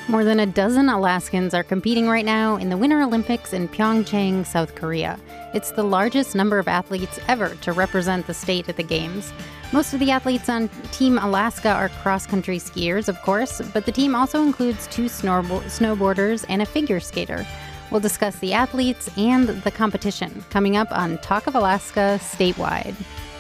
More than a dozen Alaskans are competing right now in the Winter Olympics in Pyeongchang, South Korea. It's the largest number of athletes ever to represent the state at the Games. Most of the athletes on Team Alaska are cross-country skiers, of course, but the team also includes 2 snowboarders and a figure skater. We'll discuss the athletes and the competition coming up on Talk of Alaska Statewide.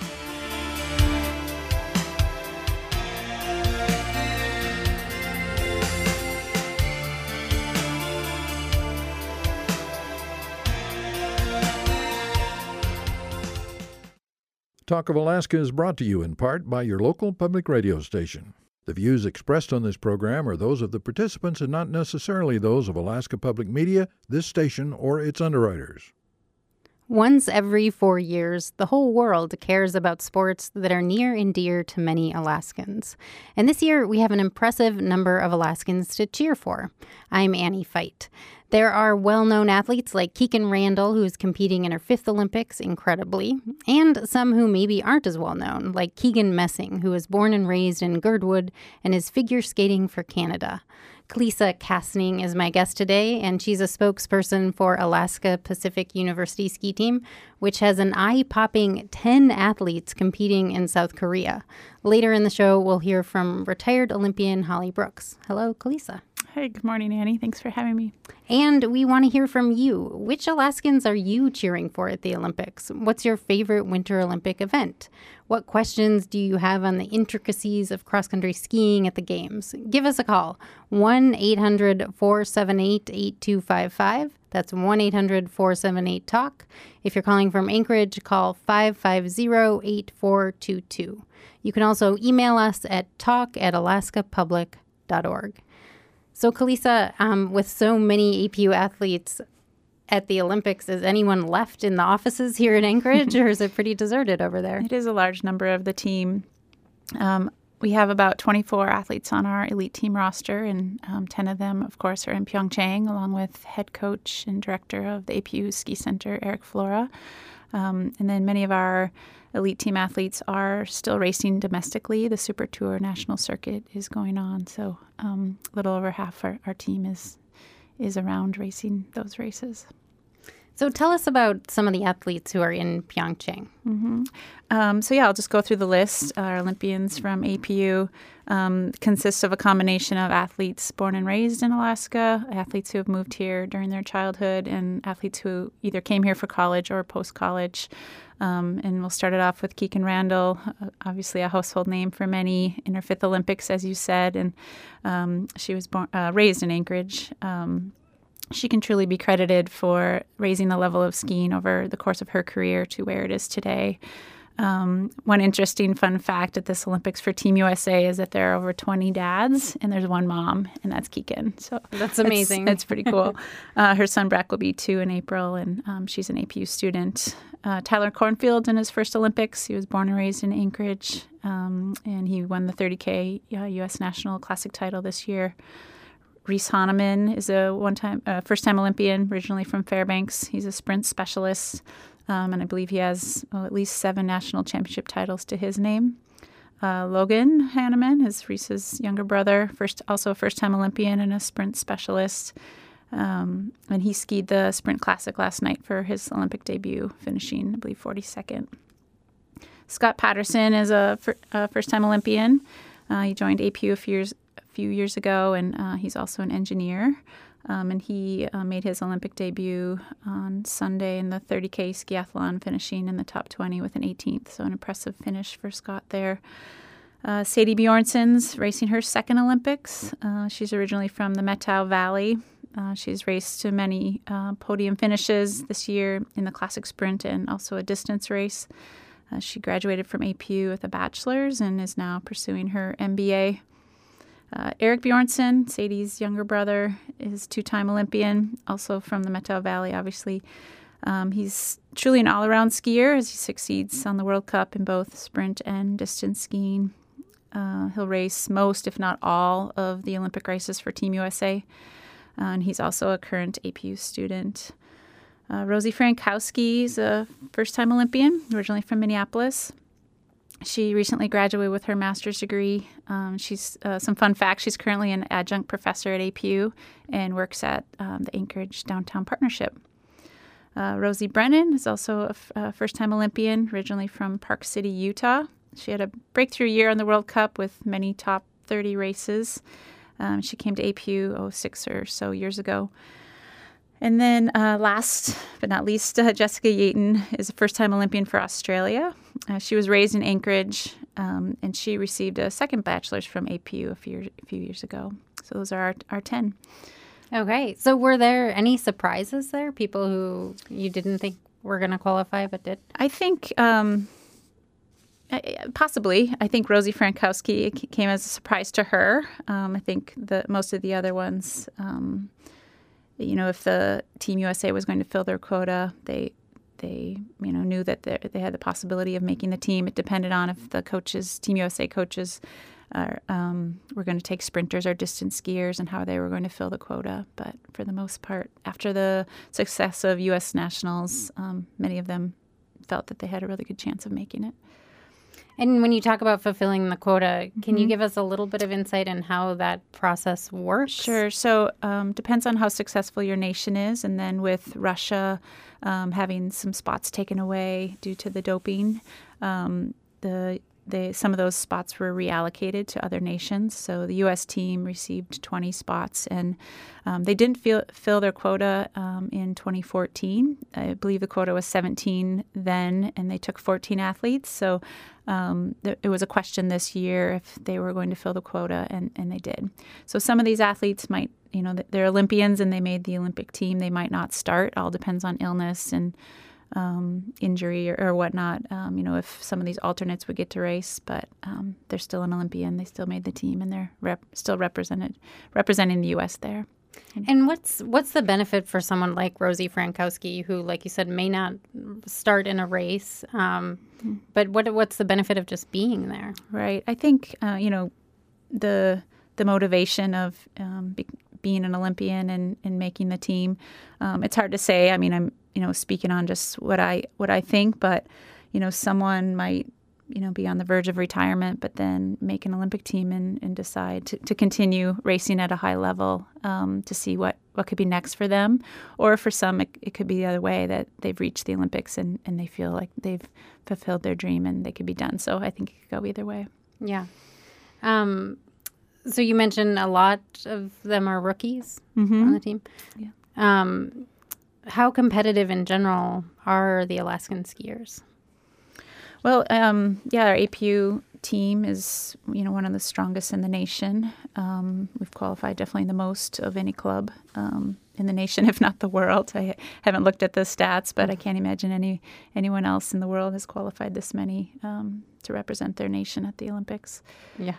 Talk of Alaska is brought to you in part by your local public radio station. The views expressed on this program are those of the participants and not necessarily those of Alaska Public Media, this station, or its underwriters. Once every 4 years, the whole world cares about sports that are near and dear to many Alaskans. And this year, we have an impressive number of Alaskans to cheer for. I'm Annie Feit. There are well-known athletes like Kikkan Randall, who is competing in her 5th Olympics incredibly, and some who maybe aren't as well-known, like Keegan Messing, who was born and raised in Girdwood and is figure skating for Canada. Kalisa Kastning is my guest today, and she's a spokesperson for Alaska Pacific University Ski Team, which has an eye-popping 10 athletes competing in South Korea. Later in the show, we'll hear from retired Olympian Holly Brooks. Hello, Kalisa. Hey, good morning, Annie. Thanks for having me. And we want to hear from you. Which Alaskans are you cheering for at the Olympics? What's your favorite Winter Olympic event? What questions do you have on the intricacies of cross-country skiing at the Games? Give us a call, 1-800-478-8255. That's 1-800-478-TALK. If you're calling from Anchorage, call 550-8422. You can also email us at talk@alaskapublic.org. So, Kalisa, with so many APU athletes at the Olympics, is anyone left in the offices here in Anchorage, or is it pretty deserted over there? It is a large number of the team. We have about 24 athletes on our elite team roster, and 10 of them, of course, are in Pyeongchang, along with head coach and director of the APU Ski Center, Eric Flora. And then many of our elite team athletes are still racing domestically. The Super Tour National Circuit is going on, so a little over half our team is around racing those races. So tell us about some of the athletes who are in Pyeongchang. Mm-hmm. I'll just go through the list. Our Olympians from APU consists of a combination of athletes born and raised in Alaska, athletes who have moved here during their childhood, and athletes who either came here for college or post-college. And we'll start it off with Kikkan Randall, obviously a household name for many, in her 5th Olympics, as you said, and she was raised in Anchorage. She can truly be credited for raising the level of skiing over the course of her career to where it is today. One interesting fun fact at this Olympics for Team USA is that there are over 20 dads and there's one mom, and that's Kikkan. So that's amazing. That's pretty cool. Her son Breck will be 2 in April, and she's an APU student. Tyler Cornfield in his 1st Olympics. He was born and raised in Anchorage, and he won the 30K U.S. National Classic title this year. Reese Hahnemann is a first-time Olympian, originally from Fairbanks. He's a sprint specialist, and I believe he has at least 7 national championship titles to his name. Logan Hahnemann is Reese's younger brother, also a first-time Olympian and a sprint specialist. And he skied the Sprint Classic last night for his Olympic debut, finishing, I believe, 42nd. Scott Patterson is a first-time Olympian. He joined APU a few years ago, and he's also an engineer. And he made his Olympic debut on Sunday in the 30K skiathlon, finishing in the top 20 with an 18th. So an impressive finish for Scott there. Sadie Bjornsson's racing her 2nd Olympics. She's originally from the Methow Valley. She's raced to many podium finishes this year in the classic sprint and also a distance race. She graduated from APU with a bachelor's and is now pursuing her MBA. Eric Bjornsson, Sadie's younger brother, is 2-time Olympian, also from the Methow Valley, obviously. He's truly an all-around skier as he succeeds on the World Cup in both sprint and distance skiing. He'll race most, if not all, of the Olympic races for Team USA. And he's also a current APU student. Rosie Frankowski is a first-time Olympian, originally from Minneapolis. She recently graduated with her master's degree. She's some fun facts. She's currently an adjunct professor at APU and works at the Anchorage Downtown Partnership. Rosie Brennan is also a first-time Olympian, originally from Park City, Utah. She had a breakthrough year on the World Cup with many top 30 races. She came to APU 6 or so years ago. And then last but not least, Jessica Yaton is a first-time Olympian for Australia. She was raised in Anchorage, and she received a second bachelor's from APU a few years ago. So those are our 10. Okay. So were there any surprises there? People who you didn't think were going to qualify but did? I think possibly. I think Rosie Frankowski came as a surprise to her. I think most of the other ones, if the Team USA was going to fill their quota, they knew that they had the possibility of making the team. It depended on if the Team USA coaches were going to take sprinters or distance skiers and how they were going to fill the quota. But for the most part, after the success of U.S. nationals, many of them felt that they had a really good chance of making it. And when you talk about fulfilling the quota, can you give us a little bit of insight in how that process works? Sure. So depends on how successful your nation is. And then with Russia having some spots taken away due to the doping, some of those spots were reallocated to other nations. So the U.S. team received 20 spots, and they didn't fill their quota in 2014. I believe the quota was 17 then, and they took 14 athletes. So it was a question this year if they were going to fill the quota, and they did. So some of these athletes might, they're Olympians and they made the Olympic team. They might not start. All depends on illness and injury or whatnot, if some of these alternates would get to race, but they're still an Olympian. They still made the team, and they're still representing the U.S. there. And what's the benefit for someone like Rosie Frankowski, who, like you said, may not start in a race, but what's the benefit of just being there? Right. I think, the motivation of being an Olympian and making the team, it's hard to say. I mean, I'm speaking on just what I think, but someone might be on the verge of retirement, but then make an Olympic team and decide to continue racing at a high level to see what could be next for them. Or for some, it could be the other way, that they've reached the Olympics and they feel like they've fulfilled their dream and they could be done. So I think it could go either way. Yeah. So you mentioned a lot of them are rookies on the team. Yeah. How competitive in general are the Alaskan skiers? Well, our APU team is, one of the strongest in the nation. We've qualified definitely the most of any club in the nation, if not the world. I haven't looked at the stats, but I can't imagine anyone else in the world has qualified this many to represent their nation at the Olympics. Yeah.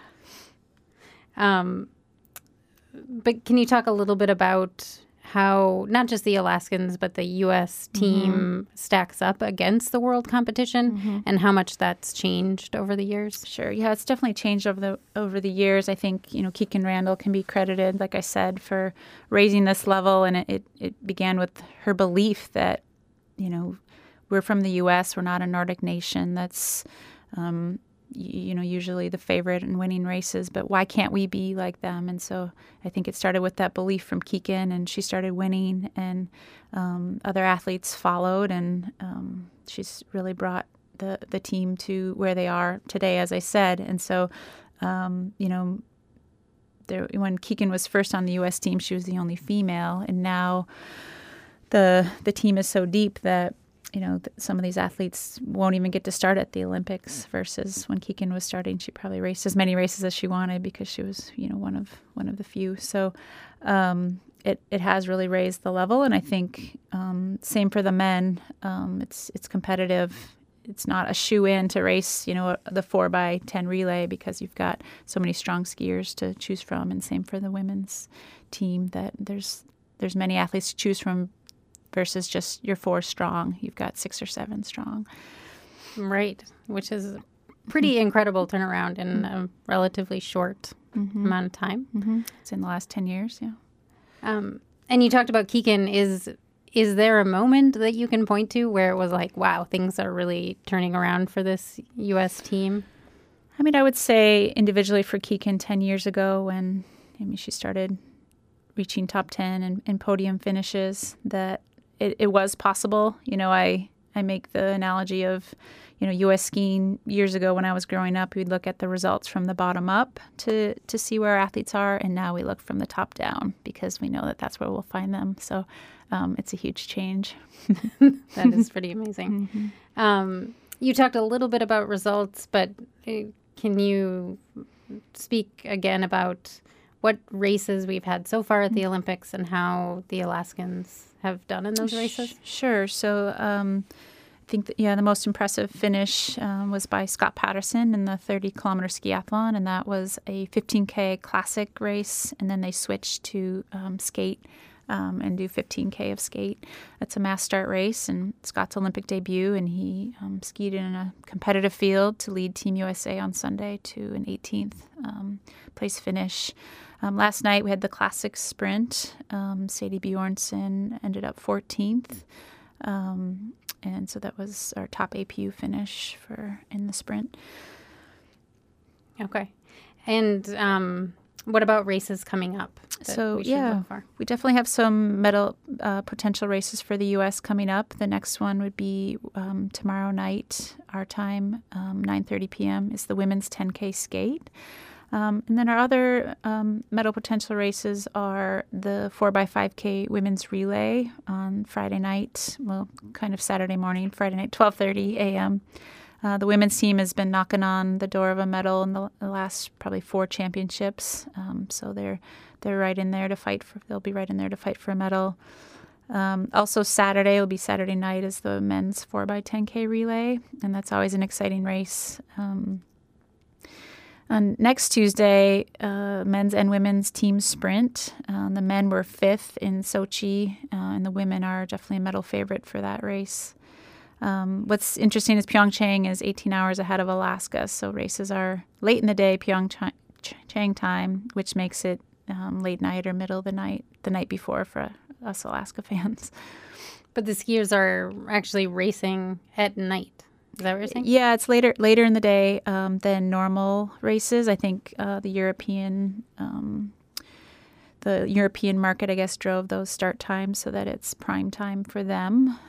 But can you talk a little bit about how not just the Alaskans, but the U.S. team stacks up against the world competition and how much that's changed over the years? Sure. Yeah, it's definitely changed over the years. I think, Keegan Randall can be credited, like I said, for raising this level. And it began with her belief that, we're from the U.S., we're not a Nordic nation. That's, usually the favorite in winning races, but why can't we be like them? And so I think it started with that belief from Keegan, and she started winning, and other athletes followed, and she's really brought the team to where they are today, as I said. And so, when Keegan was first on the U.S. team, she was the only female, and now the team is so deep that some of these athletes won't even get to start at the Olympics, versus when Keegan was starting, she probably raced as many races as she wanted because she was, one of the few. So it has really raised the level, and I think same for the men. It's competitive. It's not a shoe-in to race, the 4x10 relay, because you've got so many strong skiers to choose from, and same for the women's team. That there's many athletes to choose from, versus just you're 4 strong. You've got 6 or 7 strong. Right, which is a pretty incredible turnaround in a relatively short amount of time. It's in the last 10 years, yeah. And you talked about Keegan. Is there a moment that you can point to where it was like, wow, things are really turning around for this U.S. team? I mean, I would say individually for Keegan 10 years ago when she started reaching top 10 and podium finishes, that it was possible. I make the analogy of, U.S. skiing years ago when I was growing up, we'd look at the results from the bottom up to see where our athletes are. And now we look from the top down because we know that that's where we'll find them. So it's a huge change. That is pretty amazing. Mm-hmm. You talked a little bit about results, but can you speak again about what races we've had so far at the Olympics and how the Alaskans have done in those races? Sure. So I think that, the most impressive finish was by Scott Patterson in the 30-kilometer skiathlon, and that was a 15K classic race, and then they switched to skate and do 15K of skate. It's a mass start race, and Scott's Olympic debut, and he skied in a competitive field to lead Team USA on Sunday to an 18th place finish. Last night we had the classic sprint. Sadie Bjornsson ended up 14th. And so that was our top APU finish in the sprint. Okay. And what about races coming up? So, we definitely have some medal potential races for the U.S. coming up. The next one would be tomorrow night, our time, 9:30 p.m. is the women's 10K skate. And then our other medal potential races are the 4x5K women's relay on Friday night, kind of Saturday morning, Friday night, 12:30 a.m. The women's team has been knocking on the door of a medal in the last probably 4 championships. So they're right in there to fight for. They'll be right in there to fight for a medal. Also Saturday will be Saturday night is the men's 4x10K relay, and that's always an exciting race. On next Tuesday, men's and women's team sprint. The men were 5th in Sochi, and the women are definitely a medal favorite for that race. What's interesting is Pyeongchang is 18 hours ahead of Alaska, so races are late in the day Pyeongchang time, which makes it late night or middle of the night before for us Alaska fans. But the skiers are actually racing at night. Is that what you're saying? Yeah, it's later in the day than normal races. I think the European market, I guess, drove those start times so that it's prime time for them.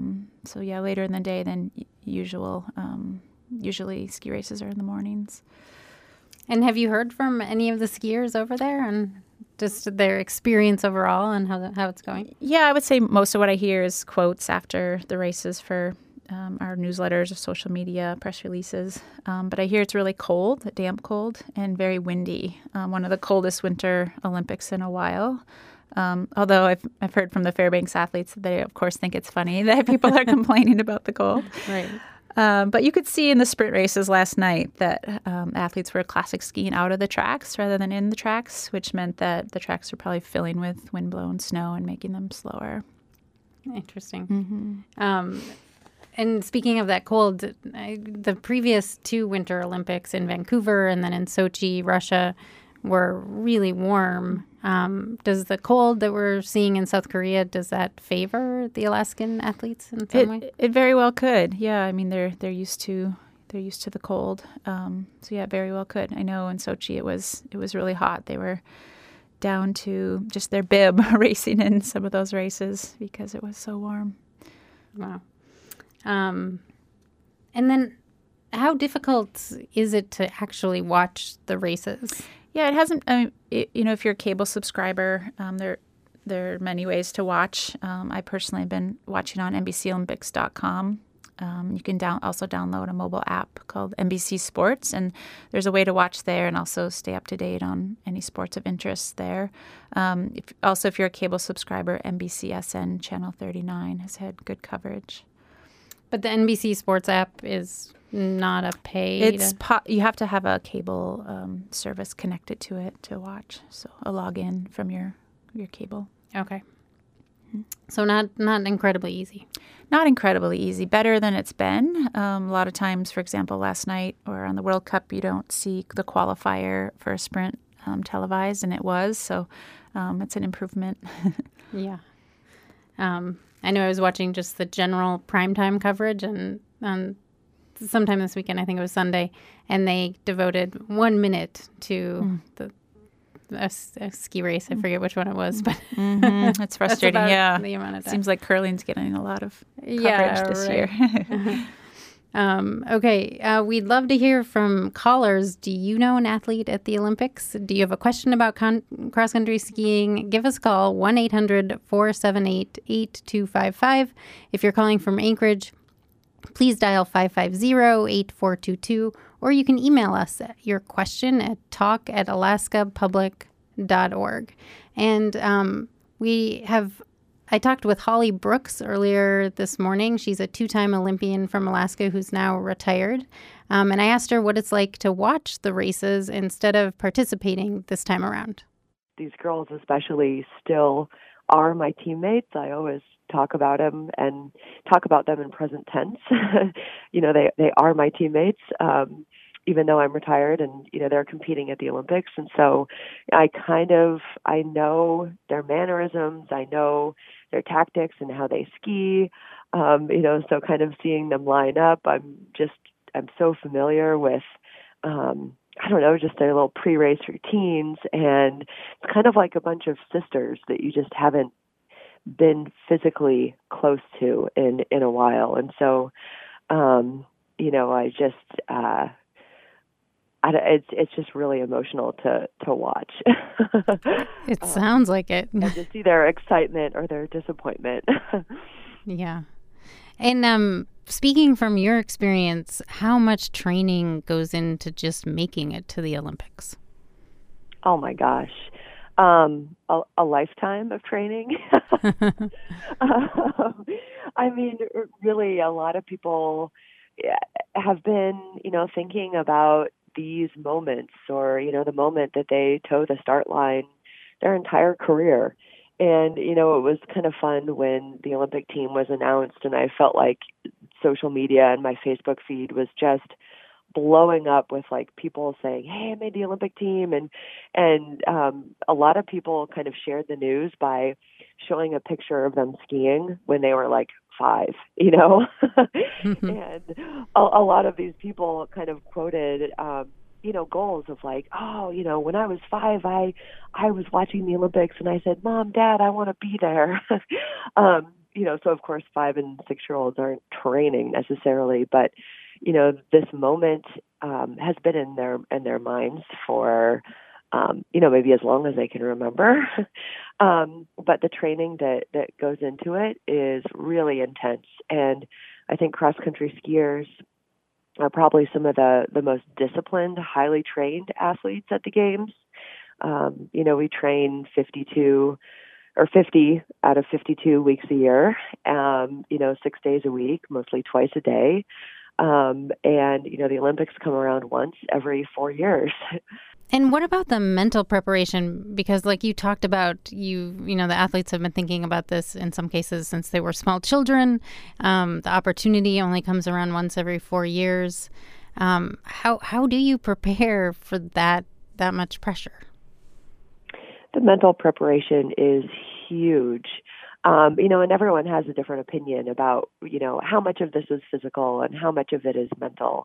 Later in the day than usual. Usually ski races are in the mornings. And have you heard from any of the skiers over there and just their experience overall and how it's going? Yeah, I would say most of what I hear is quotes after the races for our newsletters or social media press releases. But I hear it's really cold, damp cold, and very windy. One of the coldest winter Olympics in a while. Although I've heard from the Fairbanks athletes that they, of course, think it's funny that people are complaining about the cold. Right. But you could see in the sprint races last night that athletes were classic skiing out of the tracks rather than in the tracks, which meant that the tracks were probably filling with wind-blown snow and making them slower. Interesting. Mm-hmm. And speaking of that cold, the previous 2 Winter Olympics in Vancouver and then in Sochi, Russia, were really warm. Does the cold that we're seeing in South Korea, does that favor the Alaskan athletes in some way? It very well could. Yeah, I mean they're used to the cold. It very well could. I know in Sochi it was really hot. They were down to just their bib racing in some of those races because it was so warm. Wow. And then how difficult is it to actually watch the races? Yeah, it hasn't, if you're a cable subscriber, there are many ways to watch. I personally have been watching on NBCOlympics.com. You can also download a mobile app called NBC Sports, and there's a way to watch there and also stay up to date on any sports of interest there. If you're a cable subscriber, NBCSN Channel 39 has had good coverage. But the NBC Sports app is not a paid. You have to have a cable service connected to it to watch. So a login from your cable. Okay. So not incredibly easy. Not incredibly easy. Better than it's been. A lot of times, for example, last night or on the World Cup, you don't see the qualifier for a sprint televised, and it was. So it's an improvement. Yeah. I know I was watching just the general primetime coverage, and sometime this weekend. I think it was Sunday, and they devoted 1 minute to a ski race. I forget which one it was, but It's frustrating. that's about the amount of time. Seems like curling's getting a lot of coverage this year. Okay, we'd love to hear from callers. Do you know an athlete at the Olympics? Do you have a question about cross-country skiing? Give us a call, 1-800-478-8255. If you're calling from Anchorage, please dial 550-8422, or you can email us your question at talk@alaskapublic.org. And I talked with Holly Brooks earlier this morning. She's a 2-time Olympian from Alaska who's now retired. And I asked her what it's like to watch the races instead of participating this time around. These girls especially still are my teammates. I always talk about them in present tense. They are my teammates, even though I'm retired, and, they're competing at the Olympics. And so I know their mannerisms, I know their tactics and how they ski, so kind of seeing them line up, I'm so familiar with, just their little pre-race routines. And it's kind of like a bunch of sisters that you just haven't been physically close to in a while. And so, it's just really emotional to watch. It sounds like it. And to see their excitement or their disappointment. Yeah. And speaking from your experience, how much training goes into just making it to the Olympics? Oh my gosh. A lifetime of training. Really, a lot of people have been, thinking about these moments, or, the moment that they toe the start line their entire career. And, it was kind of fun when the Olympic team was announced, and I felt like social media and my Facebook feed was just blowing up with people saying, "Hey, I made the Olympic team." And a lot of people kind of shared the news by showing a picture of them skiing when they were 5, and a lot of these people kind of quoted, goals of when I was 5, I was watching the Olympics and I said, "Mom, Dad, I want to be there." So of course 5 and 6-year-olds aren't training necessarily, but this moment has been in their minds for maybe as long as they can remember. But the training that goes into it is really intense. And I think cross-country skiers are probably some of the most disciplined, highly trained athletes at the games. We train 50 out of 52 weeks a year, 6 days a week, mostly twice a day. And, the Olympics come around once every 4 years. And what about the mental preparation? Because like you talked about, the athletes have been thinking about this in some cases since they were small children. The opportunity only comes around once every 4 years. How do you prepare for that much pressure? The mental preparation is huge. And everyone has a different opinion about, how much of this is physical and how much of it is mental.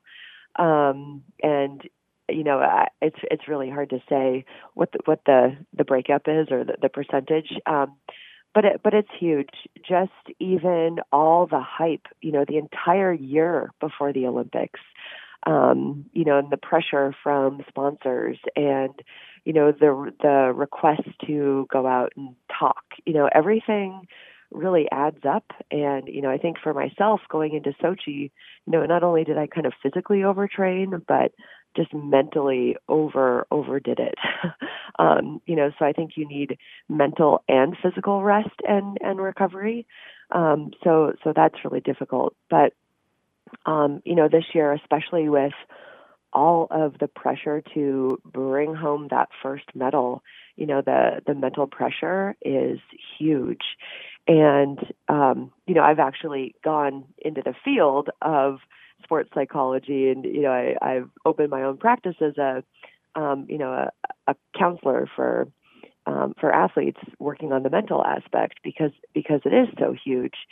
It's really hard to say what the breakup is, or the percentage. But it's huge. Just even all the hype, the entire year before the Olympics, and the pressure from sponsors, and the request to go out and talk, everything really adds up. And, I think for myself going into Sochi, not only did I kind of physically overtrain, but just mentally overdid it. So I think you need mental and physical rest and recovery. So that's really difficult. But, this year, especially with all of the pressure to bring home that first medal, the mental pressure is huge. And, I've actually gone into the field of sports psychology, and, I've opened my own practice as a counselor for athletes working on the mental aspect, because it is so huge.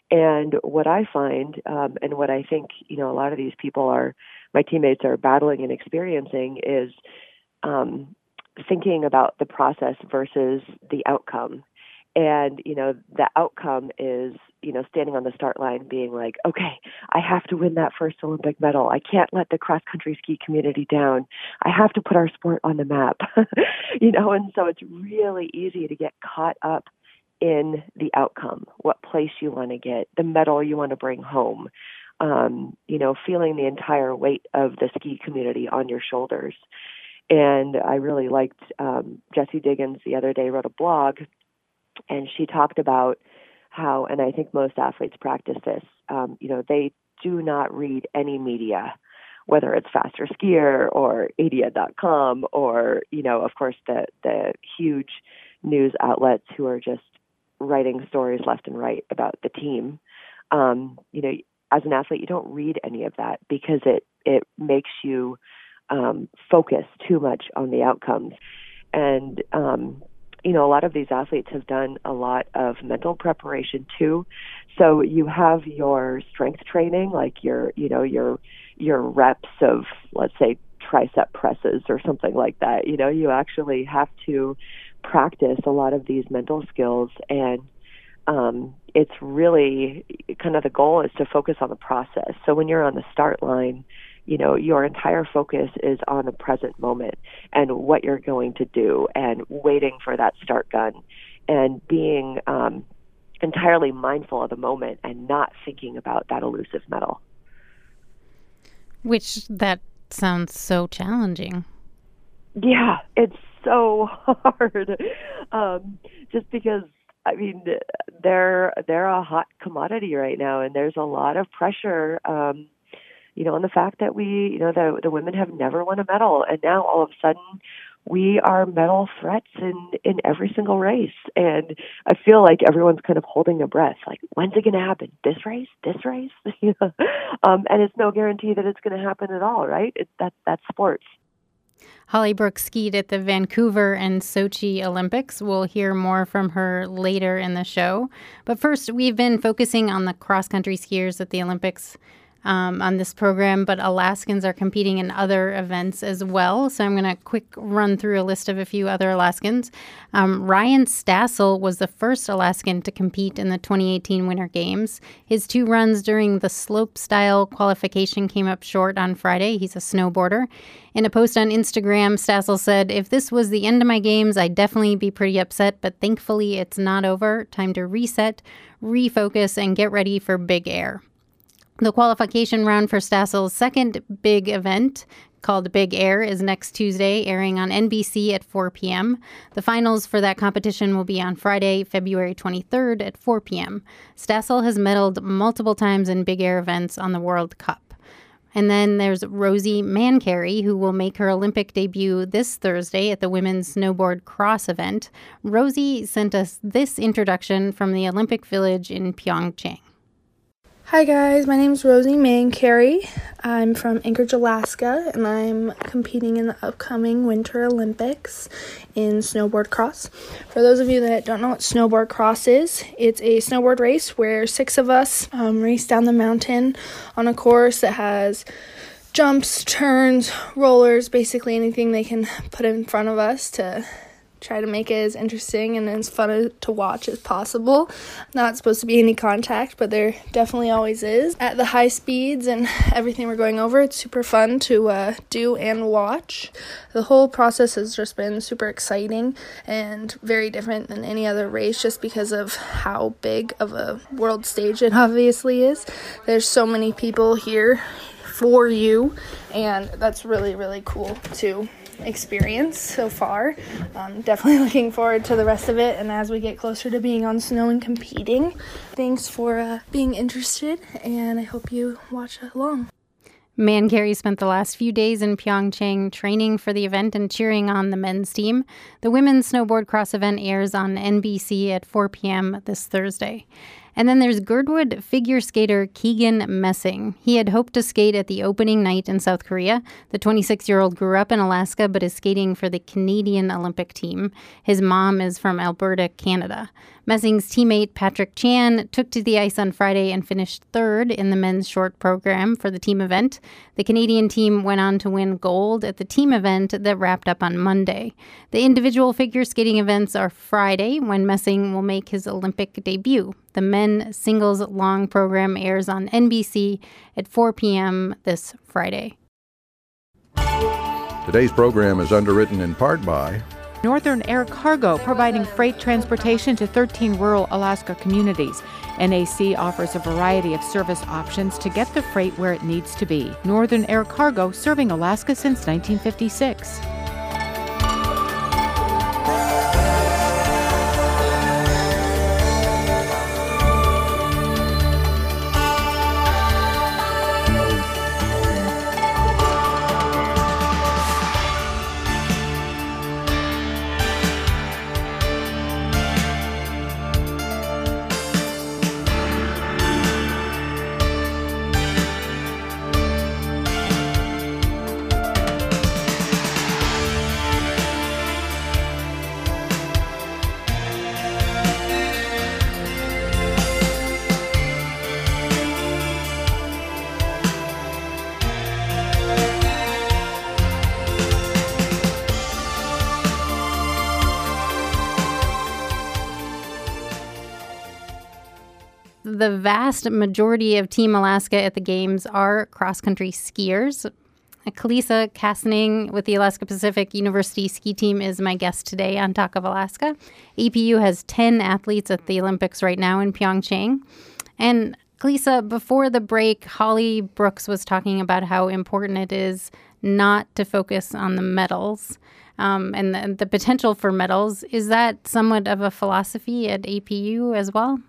And what I find, and what I think, a lot of these people my teammates are battling and experiencing is thinking about the process versus the outcome. And, the outcome is, standing on the start line being like, okay, I have to win that first Olympic medal. I can't let the cross-country ski community down. I have to put our sport on the map, and so it's really easy to get caught up in the outcome, what place you want to get, the medal you want to bring home, feeling the entire weight of the ski community on your shoulders. And I really liked Jessie Diggins the other day wrote a blog, and she talked about how, and I think most athletes practice this, they do not read any media, whether it's Faster Skier or Adia.com or, of course, the huge news outlets who are just writing stories left and right about the team. As an athlete, you don't read any of that because it makes you focus too much on the outcomes. And, a lot of these athletes have done a lot of mental preparation too. So you have your strength training, like your reps of, let's say, tricep presses or something like that. You actually have to practice a lot of these mental skills, and it's really kind of the goal is to focus on the process. So when you're on the start line, your entire focus is on the present moment and what you're going to do and waiting for that start gun and being entirely mindful of the moment and not thinking about that elusive medal. Which that sounds so challenging. Yeah, it's so hard. Just because, they're a hot commodity right now, and there's a lot of pressure, on the fact that the women have never won a medal, and now all of a sudden we are medal threats in every single race. And I feel like everyone's kind of holding their breath, like, when's it going to happen? This race? And it's no guarantee that it's going to happen at all, right? That's sports. Holly Brooks skied at the Vancouver and Sochi Olympics. We'll hear more from her later in the show. But first, we've been focusing on the cross-country skiers at the Olympics on this program, but Alaskans are competing in other events as well. So I'm going to quick run through a list of a few other Alaskans. Ryan Stassel was the first Alaskan to compete in the 2018 Winter Games. His 2 runs during the slope-style qualification came up short on Friday. He's a snowboarder. In a post on Instagram, Stassel said, "If this was the end of my games, I'd definitely be pretty upset, but thankfully it's not over. Time to reset, refocus, and get ready for Big Air." The qualification round for Stassel's second big event, called Big Air, is next Tuesday, airing on NBC at 4 p.m. The finals for that competition will be on Friday, February 23rd at 4 p.m. Stassel has medaled multiple times in Big Air events on the World Cup. And then there's Rosie Mancarey, who will make her Olympic debut this Thursday at the Women's Snowboard Cross event. Rosie sent us this introduction from the Olympic Village in Pyeongchang. Hi guys, my name is Rosie Mancarey. I'm from Anchorage, Alaska, and I'm competing in the upcoming Winter Olympics in snowboard cross. For those of you that don't know what snowboard cross is, it's a snowboard race where 6 of us race down the mountain on a course that has jumps, turns, rollers, basically anything they can put in front of us to try to make it as interesting and as fun to watch as possible. Not supposed to be any contact, but there definitely always is. At the high speeds and everything we're going over, it's super fun to do and watch. The whole process has just been super exciting and very different than any other race just because of how big of a world stage it obviously is. There's so many people here for you, and that's really, really cool to experience so far. Definitely looking forward to the rest of it, and as we get closer to being on snow and competing. Thanks for being interested, and I hope you watch along. Mancarey spent the last few days in Pyeongchang training for the event and cheering on the men's team. The women's snowboard cross event airs on NBC at 4 p.m. this Thursday. And then there's Girdwood figure skater Keegan Messing. He had hoped to skate at the opening night in South Korea. The 26-year-old grew up in Alaska but is skating for the Canadian Olympic team. His mom is from Alberta, Canada. Messing's teammate Patrick Chan took to the ice on Friday and finished third in the men's short program for the team event. The Canadian team went on to win gold at the team event that wrapped up on Monday. The individual figure skating events are Friday, when Messing will make his Olympic debut. The men's singles long program airs on NBC at 4 p.m. this Friday. Today's program is underwritten in part by Northern Air Cargo, providing freight transportation to 13 rural Alaska communities. NAC offers a variety of service options to get the freight where it needs to be. Northern Air Cargo, serving Alaska since 1956. The vast majority of Team Alaska at the Games are cross-country skiers. Kalisa Kastening with the Alaska Pacific University ski team is my guest today on Talk of Alaska. APU has 10 athletes at the Olympics right now in Pyeongchang. And Kalisa, before the break, Holly Brooks was talking about how important it is not to focus on the medals and the potential for medals. Is that somewhat of a philosophy at APU as well?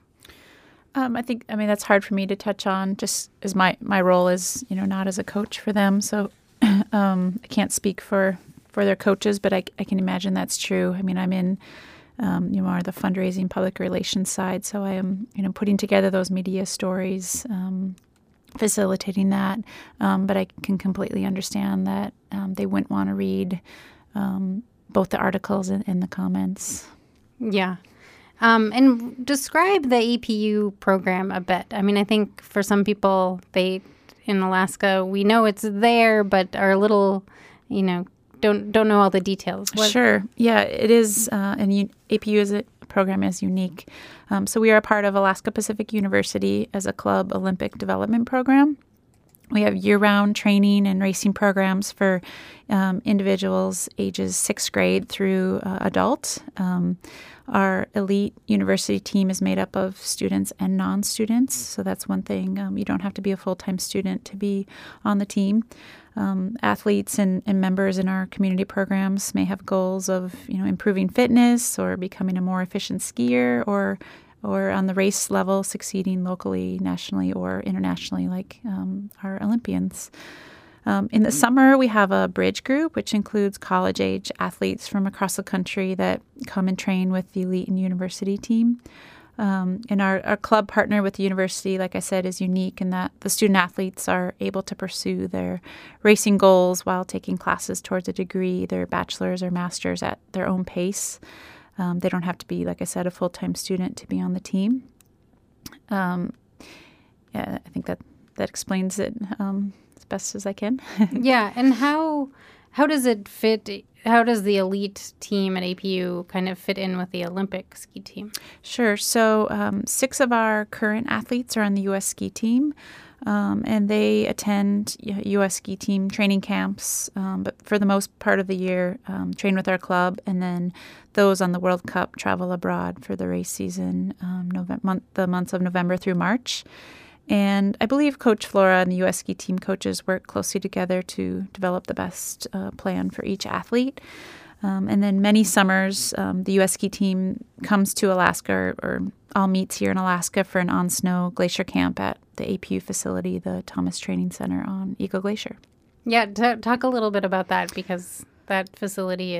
I mean, that's hard for me to touch on just as my role is, not as a coach for them. So I can't speak for their coaches, but I can imagine that's true. I mean, I'm in, more the fundraising public relations side. So I am, putting together those media stories, facilitating that. But I can completely understand that they wouldn't want to read both the articles and the comments. Yeah. And describe the APU program a bit. I mean, I think for some people, in Alaska, we know it's there, but are a little, don't know all the details. Sure. Yeah, it is. And APU program is unique. So we are a part of Alaska Pacific University as a club Olympic development program. We have year-round training and racing programs for individuals ages 6th grade through adult. Our elite university team is made up of students and non-students, so that's one thing. You don't have to be a full-time student to be on the team. Athletes and members in our community programs may have goals of, improving fitness or becoming a more efficient skier or on the race level, succeeding locally, nationally, or internationally like our Olympians. In the summer, we have a bridge group, which includes college-age athletes from across the country that come and train with the elite and university team. And our club partner with the university, like I said, is unique in that the student athletes are able to pursue their racing goals while taking classes towards a degree, their bachelor's or master's at their own pace. They don't have to be, like I said, a full-time student to be on the team. I think that explains it as best as I can. Yeah, and how does it fit? How does the elite team at APU kind of fit in with the Olympic ski team? Sure. So 6 of our current athletes are on the U.S. ski team, and they attend U.S. ski team training camps, but for the most part of the year train with our club, and then those on the World Cup travel abroad for the race season, the months of November through March. And I believe Coach Flora and the U.S. ski team coaches work closely together to develop the best plan for each athlete. And then many summers, the U.S. ski team comes to Alaska or all meets here in Alaska for an on-snow glacier camp at the APU facility, the Thomas Training Center on Eagle Glacier. Yeah, talk a little bit about that because that facility is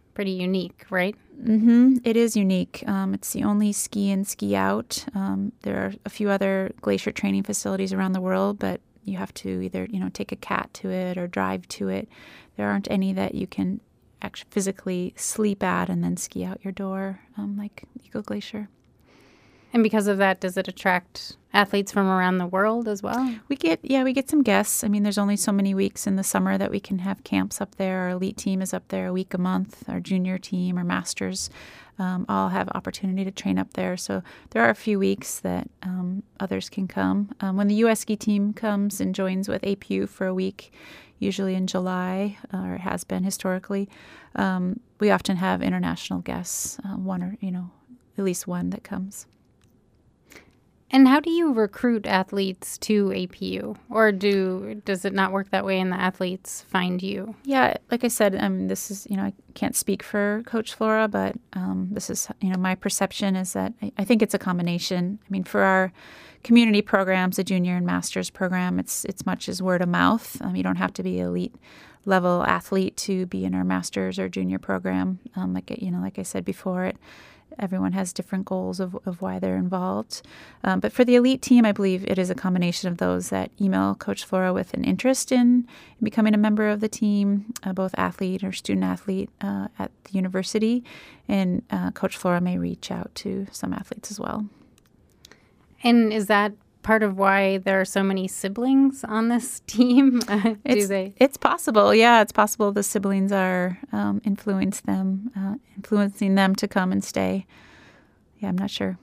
pretty unique, right? Mm-hmm. It is unique. It's the only ski in, ski out. There are a few other glacier training facilities around the world, but you have to either, take a cat to it or drive to it. There aren't any that you can actually physically sleep at and then ski out your door, like Eagle Glacier. And because of that, does it attract athletes from around the world as well? We get some guests. I mean, there's only so many weeks in the summer that we can have camps up there. Our elite team is up there a week a month. Our junior team, our masters, all have opportunity to train up there. So there are a few weeks that others can come. When the U.S. ski team comes and joins with APU for a week, usually in July, or it has been historically, we often have international guests, one or, at least one that comes. And how do you recruit athletes to APU? Or does it not work that way and the athletes find you? Yeah, like I said, this is, I can't speak for Coach Flora, but this is, my perception is that I think it's a combination. I mean, for our community programs, the junior and master's program, it's much as word of mouth. You don't have to be elite level athlete to be in our master's or junior program. Like I said before, everyone has different goals of why they're involved. But for the elite team, I believe it is a combination of those that email Coach Flora with an interest in becoming a member of the team, both athlete or student athlete at the university. And Coach Flora may reach out to some athletes as well. And is that part of why there are so many siblings on this team? It's possible. Yeah, it's possible the siblings are influencing them to come and stay. Yeah, I'm not sure.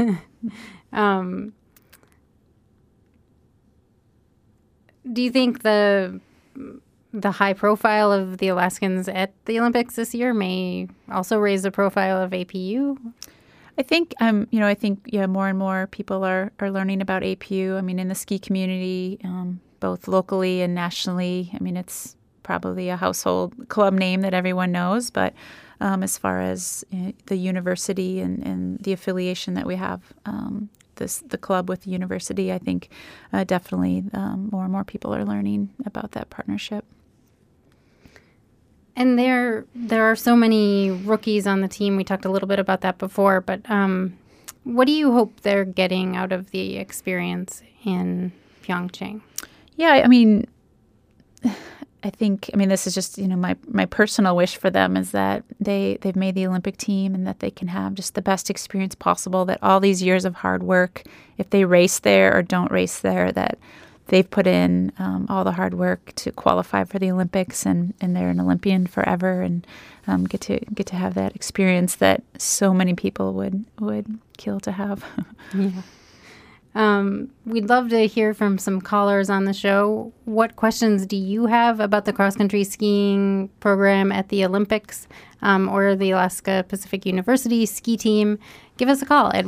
Do you think the high profile of the Alaskans at the Olympics this year may also raise the profile of APU? I think, more and more people are learning about APU. I mean, in the ski community, both locally and nationally, it's probably a household club name that everyone knows. But as far as the university and the affiliation that we have, the club with the university, I think definitely more and more people are learning about that partnership. And there are so many rookies on the team. We talked a little bit about that before, but what do you hope they're getting out of the experience in Pyeongchang? Yeah, I think this is just, my personal wish for them is that they've made the Olympic team and that they can have just the best experience possible, that all these years of hard work, if they race there or don't race there, that they've put in all the hard work to qualify for the Olympics, and they're an Olympian forever, and get to have that experience that so many people would kill to have. Yeah. We'd love to hear from some callers on the show. What questions do you have about the cross-country skiing program at the Olympics or the Alaska Pacific University ski team? Give us a call at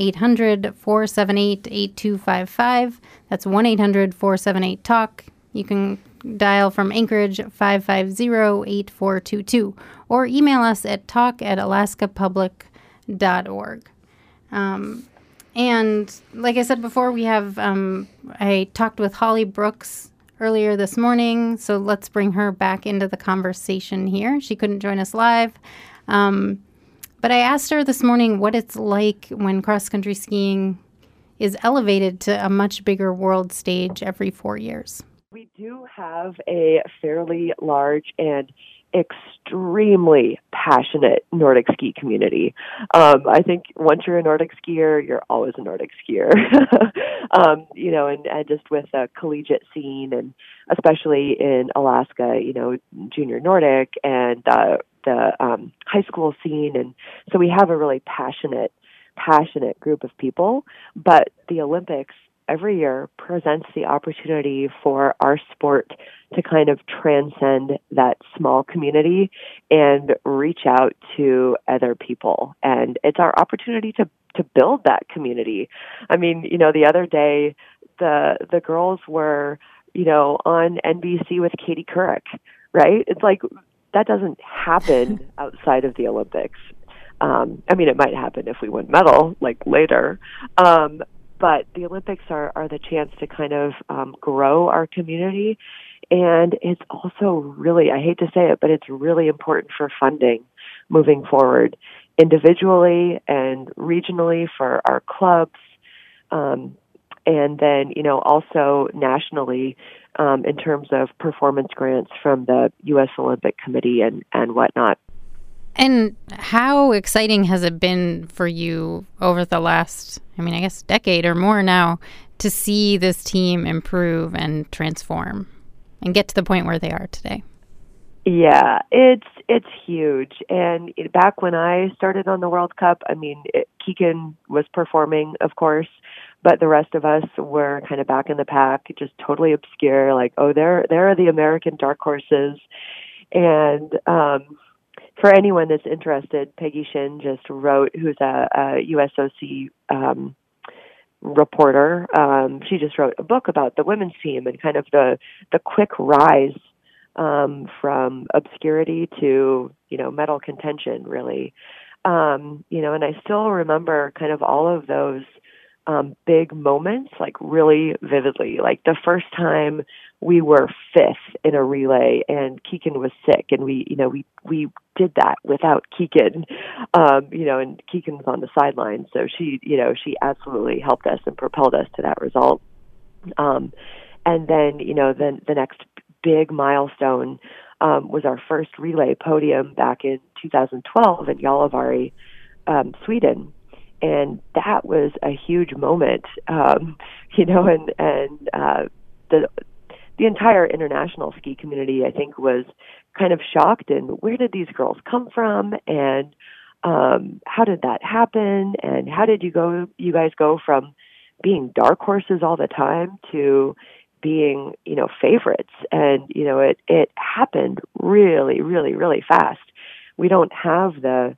1-800-478-8255. That's 1-800-478-TALK. You can dial from Anchorage 550-8422 or email us at talk@alaskapublic.org. And like I said before, we have, I talked with Holly Brooks earlier this morning, so let's bring her back into the conversation here. She couldn't join us live. But I asked her this morning what it's like when cross-country skiing is elevated to a much bigger world stage every 4 years. We do have a fairly large and extremely passionate Nordic ski community. I think once you're a Nordic skier, you're always a Nordic skier. And just with the collegiate scene, and especially in Alaska, junior Nordic and the high school scene. And so we have a really passionate group of people. But the Olympics every year presents the opportunity for our sport to kind of transcend that small community and reach out to other people. And it's our opportunity to build that community. The other day, the girls were, on NBC with Katie Couric, right? It's like, that doesn't happen outside of the Olympics. It might happen if we win medal, later. But the Olympics are the chance to kind of grow our community. And it's also really, I hate to say it, but it's really important for funding. moving forward individually and regionally for our clubs, and then, also nationally in terms of performance grants from the U.S. Olympic Committee and whatnot. And how exciting has it been for you over the last, I guess, decade or more now to see this team improve and transform and get to the point where they are today? Yeah, it's huge. And back when I started on the World Cup, Keegan was performing, of course, but the rest of us were kind of back in the pack, just totally obscure, like, oh, there are the American dark horses. And for anyone that's interested, Peggy Shin just wrote, who's a USOC reporter. She just wrote a book about the women's team and kind of the quick rise from obscurity to, medal contention, really. And I still remember kind of all of those big moments, like really vividly. Like the first time we were fifth in a relay and Keegan was sick, and we did that without Keegan, and Keegan was on the sidelines, so she absolutely helped us and propelled us to that result. And then, the next big milestone was our first relay podium back in 2012 in Gällivare, Sweden. And that was a huge moment, and the entire international ski community, I think, was kind of shocked. And where did these girls come from? And how did that happen? And how did you guys go from being dark horses all the time to being, favorites? And, it happened really, really, really fast. We don't have the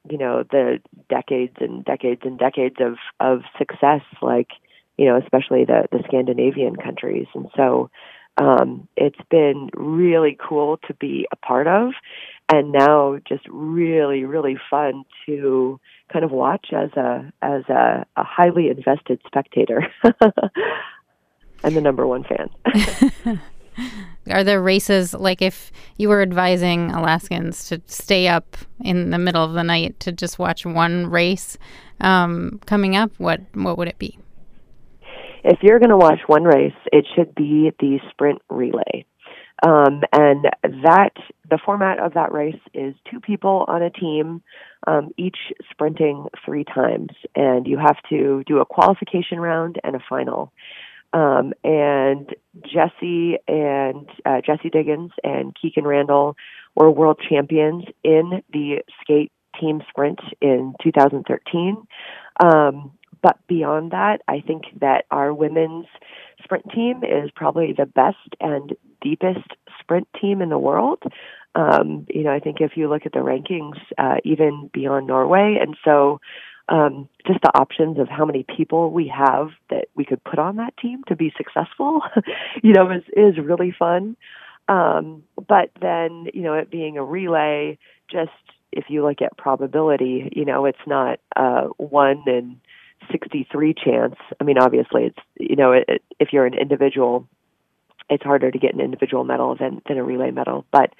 decades and decades and decades of success, like, especially the Scandinavian countries. And so it's been really cool to be a part of, and now just really, really fun to kind of watch as a highly invested spectator. I'm the number one fan. Are there races, like if you were advising Alaskans to stay up in the middle of the night to just watch one race coming up, what would it be? If you're going to watch one race, it should be the sprint relay. And the format of that race is two people on a team, each sprinting 3 times. And you have to do a qualification round and a final. And Jessie Diggins and Keegan Randall were world champions in the skate team sprint in 2013. But beyond that, I think that our women's sprint team is probably the best and deepest sprint team in the world. I think if you look at the rankings, even beyond Norway, and so just the options of how many people we have that we could put on that team to be successful, is really fun. But then, it being a relay, just if you look at probability, it's not 1 in 63 chance. I mean, obviously it's, if you're an individual, it's harder to get an individual medal than a relay medal. But,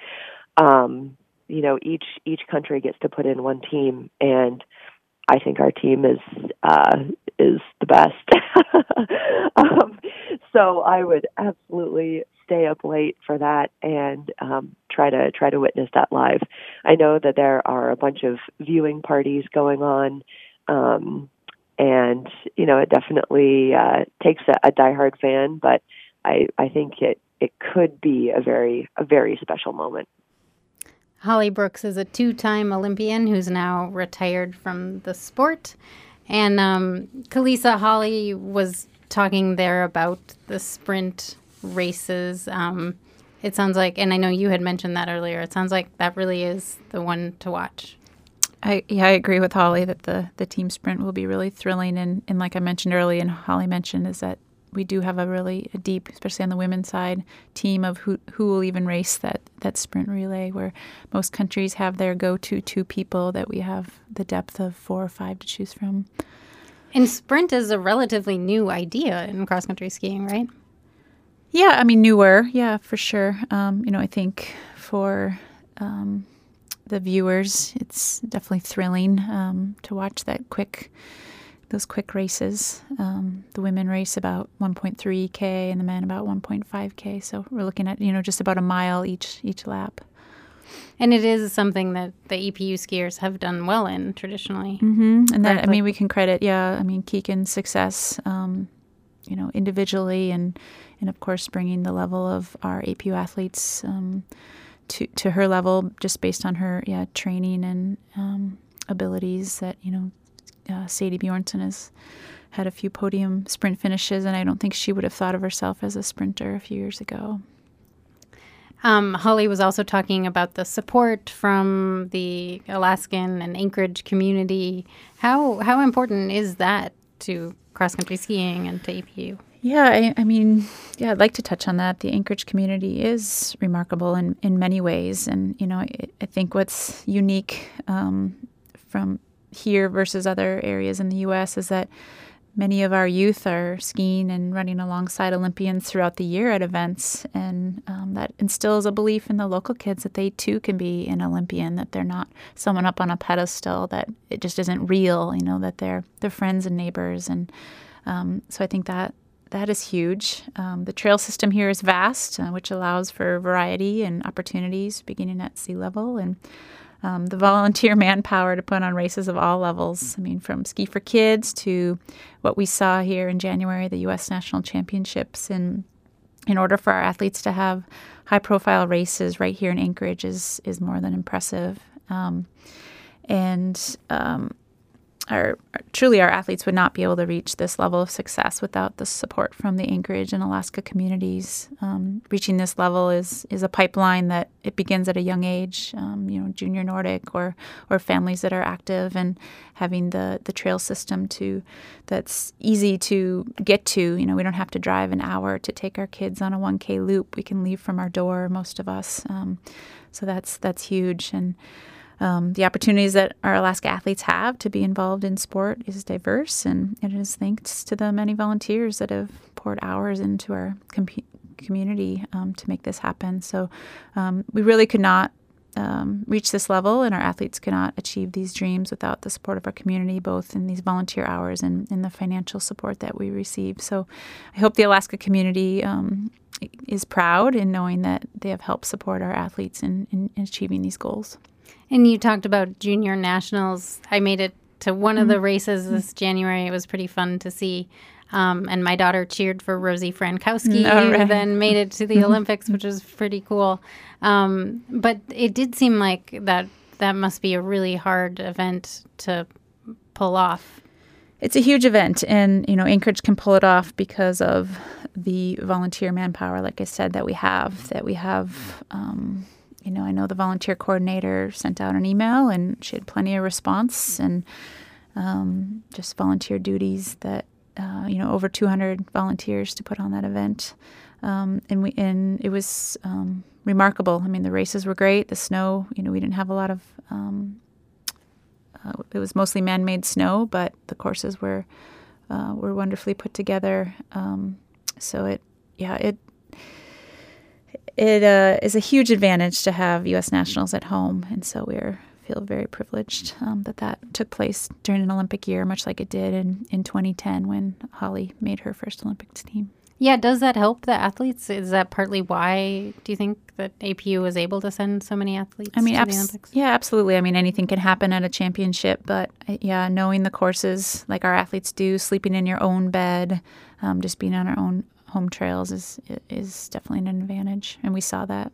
each country gets to put in one team, and I think our team is the best. So I would absolutely stay up late for that and try to witness that live. I know that there are a bunch of viewing parties going on, and it definitely takes a diehard fan, but I think it could be a very special moment. Holly Brooks is a 2-time Olympian who's now retired from the sport. And Kalisa, Holly was talking there about the sprint races. It sounds like, and I know you had mentioned that earlier, it sounds like that really is the one to watch. I agree with Holly that the team sprint will be really thrilling. And like I mentioned earlier, and Holly mentioned, is that we do have a deep, especially on the women's side, team of who will even race that sprint relay, where most countries have their go-to 2 people, that we have the depth of 4 or 5 to choose from. And sprint is a relatively new idea in cross-country skiing, right? Yeah, newer, yeah, for sure. I think for the viewers. It's definitely thrilling to watch those quick races. The women race about 1.3K and the men about 1.5K. So we're looking at, just about a mile each lap. And it is something that the EPU skiers have done well in traditionally. Mm-hmm. And that, we can credit, Keegan's success, individually and of course bringing the level of our APU athletes to her level just based on her training and abilities that, Sadie Bjornsson has had a few podium sprint finishes, and I don't think she would have thought of herself as a sprinter a few years ago. Holly was also talking about the support from the Alaskan and Anchorage community. How important is that to cross-country skiing and to APU? Yeah, I'd like to touch on that. The Anchorage community is remarkable in many ways. And, I think what's unique from here versus other areas in the U.S. is that many of our youth are skiing and running alongside Olympians throughout the year at events, and that instills a belief in the local kids that they too can be an Olympian, that they're not someone up on a pedestal, that it just isn't real, that they're friends and neighbors. And so I think that is huge. The trail system here is vast, which allows for variety and opportunities beginning at sea level, and the volunteer manpower to put on races of all levels. From Ski for Kids to what we saw here in January, the U.S. National Championships. And in order for our athletes to have high-profile races right here in Anchorage is more than impressive. Truly our athletes would not be able to reach this level of success without the support from the Anchorage and Alaska communities. Reaching this level is a pipeline that it begins at a young age, junior Nordic or families that are active, and having the trail system that's easy to get to. We don't have to drive an hour to take our kids on a 1K loop. We can leave from our door, most of us. So that's huge. And the opportunities that our Alaska athletes have to be involved in sport is diverse, and it is thanks to the many volunteers that have poured hours into our community to make this happen. So we really could not reach this level, and our athletes cannot achieve these dreams without the support of our community, both in these volunteer hours and in the financial support that we receive. So I hope the Alaska community is proud in knowing that they have helped support our athletes in achieving these goals. And you talked about junior nationals. I made it to one of the races this January. It was pretty fun to see. And my daughter cheered for Rosie Frankowski, who then made it to the Olympics, which was pretty cool. But it did seem like that must be a really hard event to pull off. It's a huge event, and Anchorage can pull it off because of the volunteer manpower, like I said, that we have. I know the volunteer coordinator sent out an email, and she had plenty of response, and just volunteer duties that, over 200 volunteers to put on that event. And it was remarkable. The races were great. The snow, we didn't have a lot of, it was mostly man-made snow, but the courses were wonderfully put together. So it is a huge advantage to have U.S. nationals at home, and so we feel very privileged that took place during an Olympic year, much like it did in 2010 when Holly made her first Olympics team. Yeah, does that help the athletes? Is that partly why do you think that APU was able to send so many athletes to the Olympics? Yeah, absolutely. Anything can happen at a championship, but knowing the courses like our athletes do, sleeping in your own bed, just being on our own home trails is definitely an advantage, and we saw that.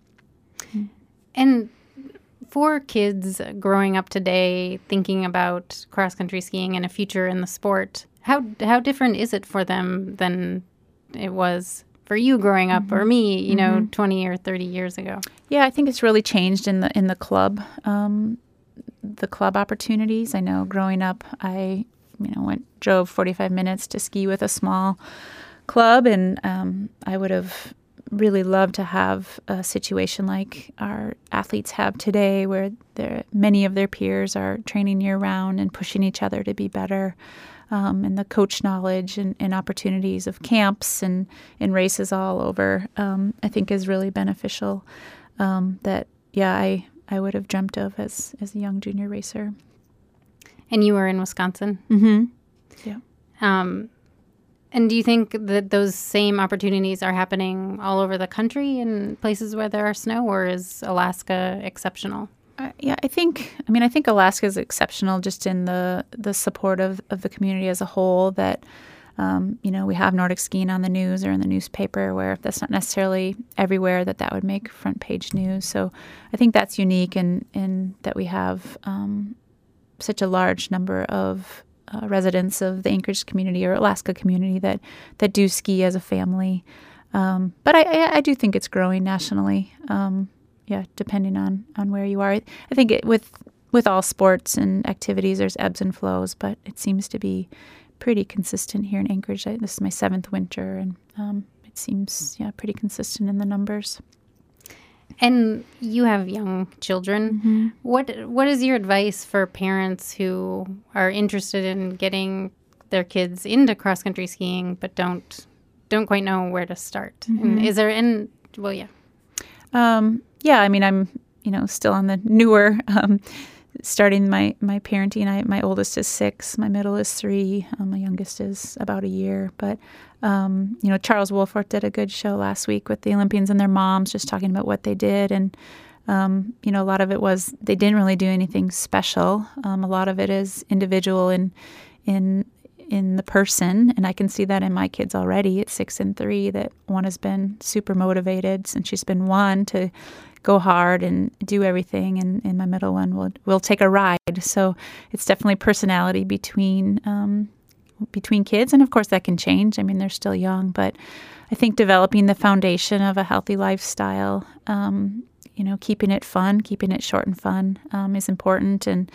And for kids growing up today, thinking about cross-country skiing and a future in the sport, how different is it for them than it was for you growing up or me, 20 or 30 years ago? Yeah, I think it's really changed in the club opportunities. I know growing up, I drove 45 minutes to ski with a small club, and I would have really loved to have a situation like our athletes have today, where many of their peers are training year-round and pushing each other to be better, and the coach knowledge and opportunities of camps and races all over, I think is really beneficial. I would have dreamt of as a young junior racer. And you were in Wisconsin? Mm-hmm. Yeah. And do you think that those same opportunities are happening all over the country in places where there are snow, or is Alaska exceptional? Yeah, I think Alaska is exceptional just in the support of the community as a whole, that, we have Nordic skiing on the news or in the newspaper, where that's not necessarily everywhere that would make front page news. So I think that's unique in that we have such a large number of residents of the Anchorage community or Alaska community that do ski as a family. But I do think it's growing nationally. Depending on where you are. I think with all sports and activities, there's ebbs and flows, but it seems to be pretty consistent here in Anchorage. This is my 7th winter, and it seems pretty consistent in the numbers. And you have young children. Mm-hmm. What is your advice for parents who are interested in getting their kids into cross-country skiing but don't quite know where to start? Mm-hmm. And is there I'm still on the newer, starting my parenting. My oldest is 6, my middle is 3, my youngest is about a year. But, Charles Wolford did a good show last week with the Olympians and their moms, just talking about what they did. And, a lot of it was they didn't really do anything special. A lot of it is individual in the person, and I can see that in my kids already at 6 and 3, that one has been super motivated since she's been 1 to go hard and do everything, and my middle one will take a ride. So it's definitely personality between kids, and of course that can change. I mean, they're still young, but I think developing the foundation of a healthy lifestyle, keeping it fun, keeping it short and fun is important. And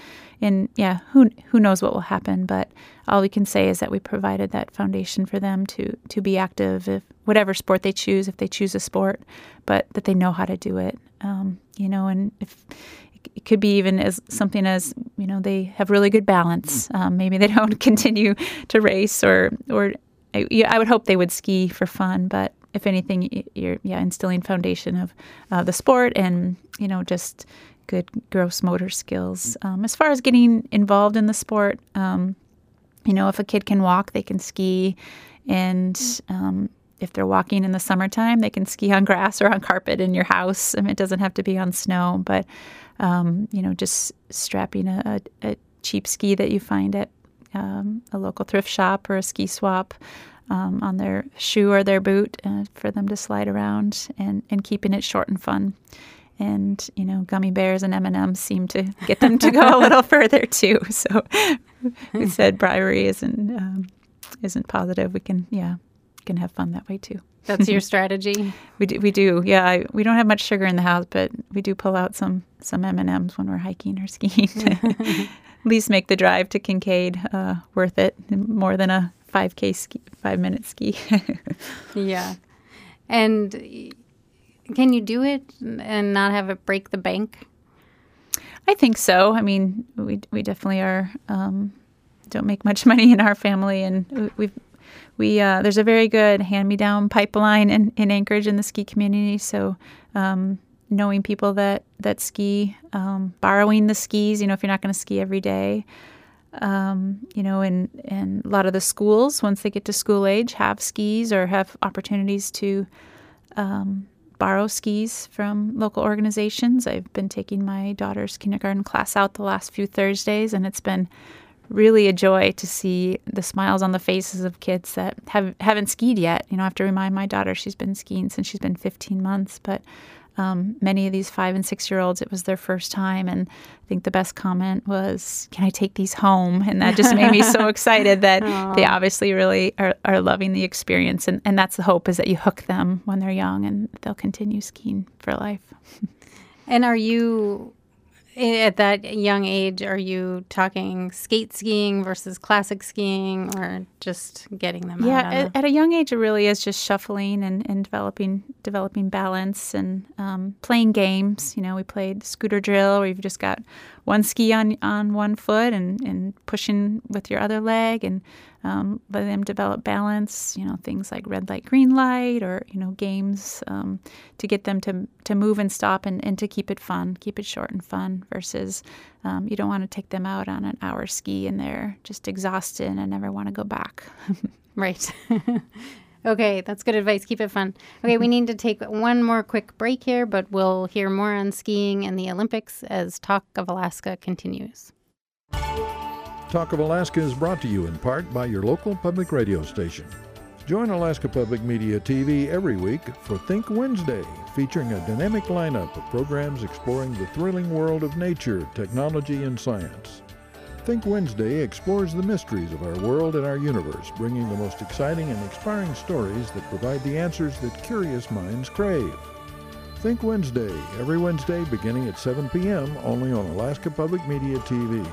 who knows what will happen, but all we can say is that we provided that foundation for them to be active, if whatever sport they choose, if they choose a sport, but that they know how to do it. And if it could be even as something as, they have really good balance. Maybe they don't continue to race or I would hope they would ski for fun, but if anything, you're instilling foundation of the sport and, just good gross motor skills. As far as getting involved in the sport, if a kid can walk, they can ski. And if they're walking in the summertime, they can ski on grass or on carpet in your house. It doesn't have to be on snow, but, just strapping a cheap ski that you find at a local thrift shop or a ski swap on their shoe or their boot for them to slide around and keeping it short and fun. And, gummy bears and M&Ms seem to get them to go a little further, too. So we said bribery isn't positive. We can have fun that way, too. That's your strategy? We do. Yeah, we don't have much sugar in the house, but we do pull out some M&Ms when we're hiking or skiing to at least make the drive to Kincaid worth it, more than a 5-minute ski. Yeah. And can you do it and not have it break the bank? I think so. I mean, we definitely are. Don't make much money in our family, and there's a very good hand-me-down pipeline in Anchorage in the ski community. So knowing people that ski, borrowing the skis, if you're not going to ski every day, and a lot of the schools, once they get to school age, have skis or have opportunities to borrow skis from local organizations. I've been taking my daughter's kindergarten class out the last few Thursdays, and it's been really a joy to see the smiles on the faces of kids that haven't skied yet. I have to remind my daughter she's been skiing since she's been 15 months, but many of these 5- and 6-year-olds, it was their first time, and I think the best comment was, "Can I take these home?" And that just made me so excited that they obviously really are loving the experience, and that's the hope, is that you hook them when they're young and they'll continue skiing for life. And are you, at that young age, are you talking skate skiing versus classic skiing, or just getting them out? Yeah, at a young age, it really is just shuffling and developing developing balance and playing games. We played scooter drill where you've just got one ski on one foot and pushing with your other leg, and let them develop balance. Things like red light, green light, or games to get them to move and stop and to keep it fun, keep it short and fun. Versus you don't want to take them out on an hour ski and they're just exhausted and never want to go back. Right. Okay, that's good advice. Keep it fun. Okay, we need to take one more quick break here, but we'll hear more on skiing and the Olympics as Talk of Alaska continues. Talk of Alaska is brought to you in part by your local public radio station. Join Alaska Public Media TV every week for Think Wednesday, featuring a dynamic lineup of programs exploring the thrilling world of nature, technology, and science. Think Wednesday explores the mysteries of our world and our universe, bringing the most exciting and inspiring stories that provide the answers that curious minds crave. Think Wednesday, every Wednesday beginning at 7 p.m. only on Alaska Public Media TV.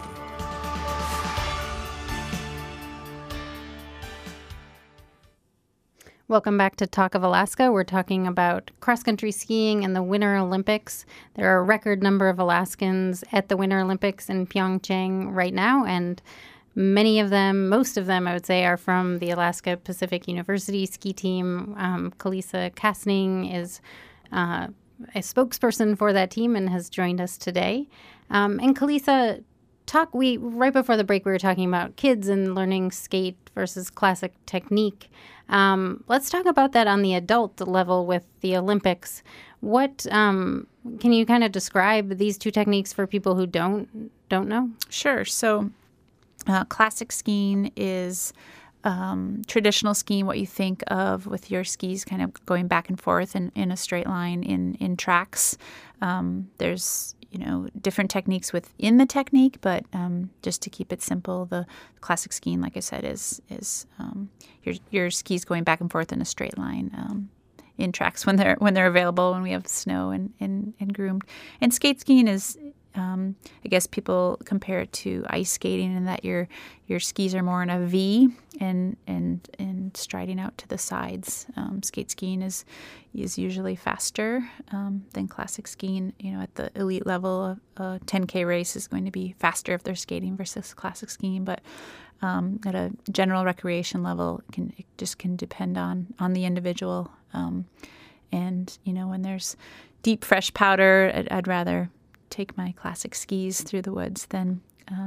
Welcome back to Talk of Alaska. We're talking about cross-country skiing and the Winter Olympics. There are a record number of Alaskans at the Winter Olympics in Pyeongchang right now, and most of them, I would say, are from the Alaska Pacific University ski team. Kalisa Kastning is a spokesperson for that team and has joined us today. And Kalisa, right before the break, we were talking about kids and learning skate versus classic technique. Let's talk about that on the adult level with the Olympics. What can you kind of describe these two techniques for people who don't know? Sure. So classic skiing is traditional skiing, what you think of with your skis kind of going back and forth in a straight line in tracks. There's different techniques within the technique, but just to keep it simple, the classic skiing, like I said, is your skis going back and forth in a straight line in tracks when they're available, when we have snow and groomed. And skate skiing is, I guess people compare it to ice skating in that your skis are more in a V and striding out to the sides. Skate skiing is usually faster than classic skiing. At the elite level, a 10K race is going to be faster if they're skating versus classic skiing. But at a general recreation level, it just can depend on the individual. And when there's deep, fresh powder, I'd rather take my classic skis through the woods than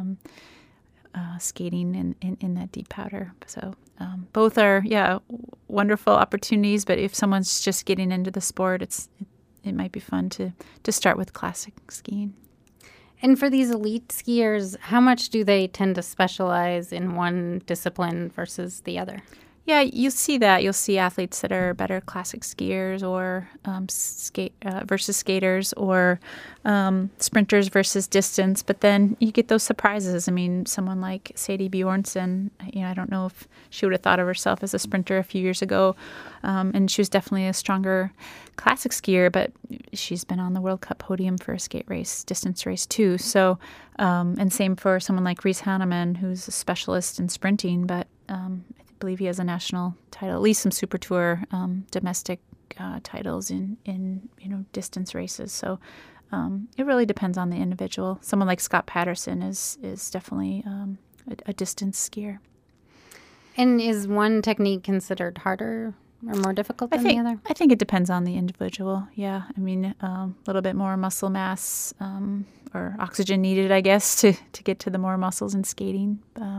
skating in that deep powder. So both are, wonderful opportunities. But if someone's just getting into the sport, it might be fun to start with classic skiing. And for these elite skiers, how much do they tend to specialize in one discipline versus the other? Yeah, you see that. You'll see athletes that are better classic skiers or versus skaters, or sprinters versus distance. But then you get those surprises. I mean, someone like Sadie Bjornsson, I don't know if she would have thought of herself as a sprinter a few years ago. And she was definitely a stronger classic skier, but she's been on the World Cup podium for a skate race, distance race too. So, and same for someone like Reese Hanneman, who's a specialist in sprinting, but I believe he has a national title, at least some Super Tour domestic titles in distance races. So it really depends on the individual. Someone like Scott Patterson is definitely a distance skier. And is one technique considered harder or more difficult than the other? I think it depends on the individual. Yeah, I mean, a little bit more muscle mass or oxygen needed, I guess, to get to the more muscles in skating.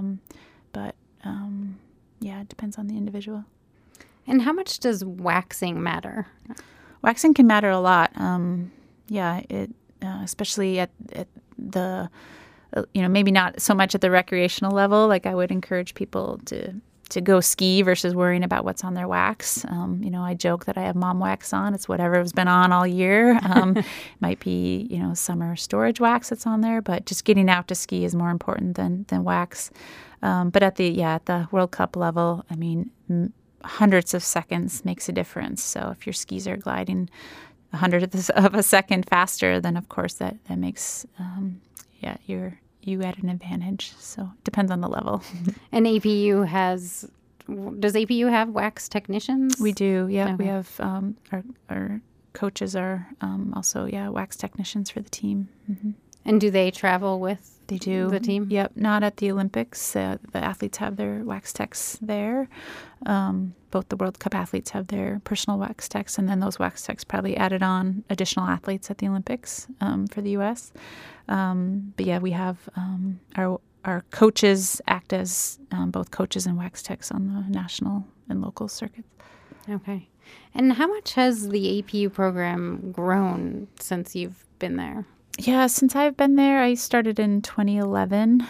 Yeah, it depends on the individual. And how much does waxing matter? Waxing can matter a lot. Especially at the, maybe not so much at the recreational level. Like I would encourage people to go ski versus worrying about what's on their wax. I joke that I have mom wax on. It's whatever has been on all year. It might be, summer storage wax that's on there, but just getting out to ski is more important than wax. But at the World Cup level, I mean, hundreds of seconds makes a difference. So if your skis are gliding 100th of a second faster, then of course that makes you at an advantage. So it depends on the level. And APU has does APU have wax technicians? We do, yeah. Okay. We have our coaches are also, wax technicians for the team. Mm-hmm. And do they travel with They do. the team? Yep, not at the Olympics. The athletes have their wax techs there. Both the World Cup athletes have their personal wax techs, and then those wax techs probably added on additional athletes at the Olympics for the U.S. But yeah, we have our coaches act as both coaches and wax techs on the national and local circuits. Okay. And how much has the APU program grown since you've been there? Yeah, since I've been there, I started in 2011.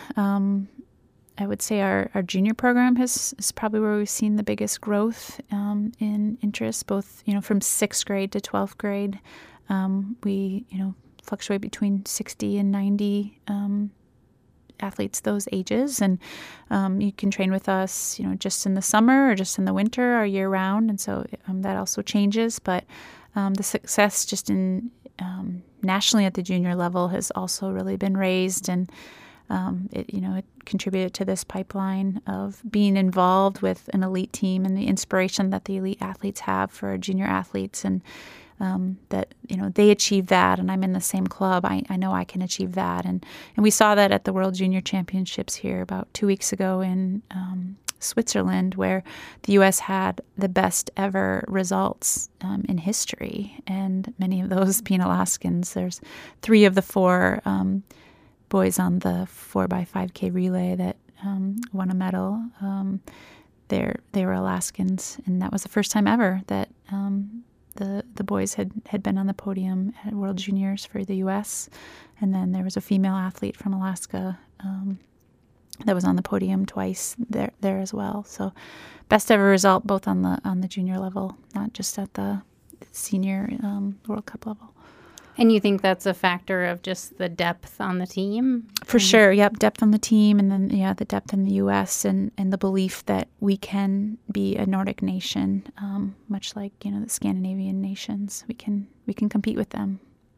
I would say our junior program is probably where we've seen the biggest growth in interest, both from 6th grade to 12th grade. We fluctuate between 60 and 90 athletes those ages, and you can train with us just in the summer or just in the winter or year round, and so that also changes. But the success just in nationally at the junior level has also really been raised, and it contributed to this pipeline of being involved with an elite team and the inspiration that the elite athletes have for our junior athletes, and that they achieve that, and I'm in the same club. I know I can achieve that, and we saw that at the World Junior Championships here about 2 weeks ago in Switzerland, where the U.S. had the best ever results in history, and many of those being Alaskans. There's 3 of the 4 boys on the 4x5K relay that won a medal. They were Alaskans, and that was the first time ever that the boys had been on the podium at World Juniors for the U.S., and then there was a female athlete from Alaska that was on the podium twice there as well. So best ever result both on the junior level, not just at the senior World Cup level. And you think that's a factor of just the depth on the team? For sure, yep, depth on the team, and then the depth in the U.S. and the belief that we can be a Nordic nation, much like the Scandinavian nations. We can compete with them.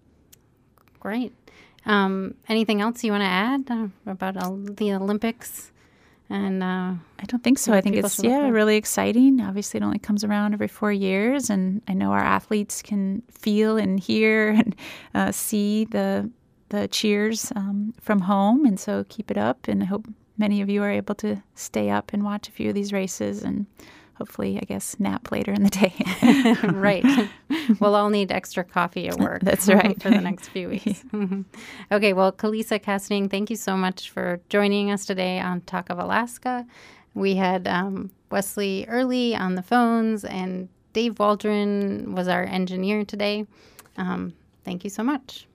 Great. Anything else you want to add about the Olympics? And I don't think so. I think it's really exciting. Obviously, it only comes around every 4 years, and I know our athletes can feel and hear and see the cheers from home, and so keep it up. And I hope many of you are able to stay up and watch a few of these races, and hopefully, I guess, nap later in the day. Right. We'll all need extra coffee at work. That's right. For the next few weeks. Okay. Well, Kalisa Casting, thank you so much for joining us today on Talk of Alaska. We had Wesley Early on the phones, and Dave Waldron was our engineer today. Thank you so much.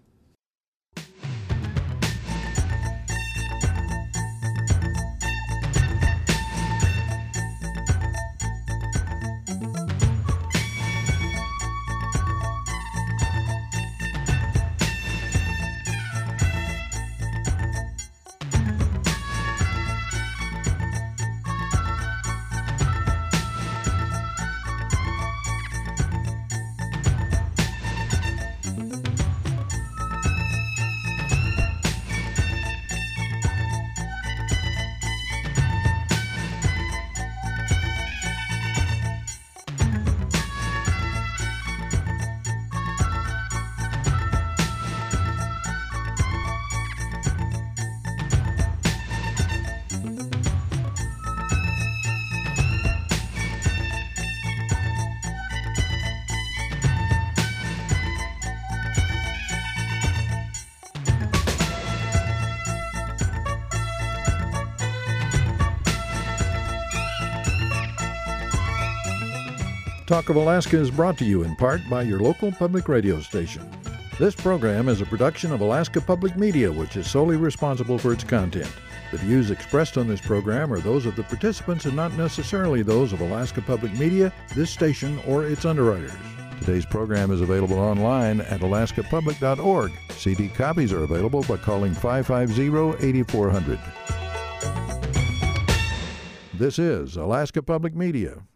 Talk of Alaska is brought to you in part by your local public radio station. This program is a production of Alaska Public Media, which is solely responsible for its content. The views expressed on this program are those of the participants and not necessarily those of Alaska Public Media, this station, or its underwriters. Today's program is available online at alaskapublic.org. CD copies are available by calling 550-8400. This is Alaska Public Media.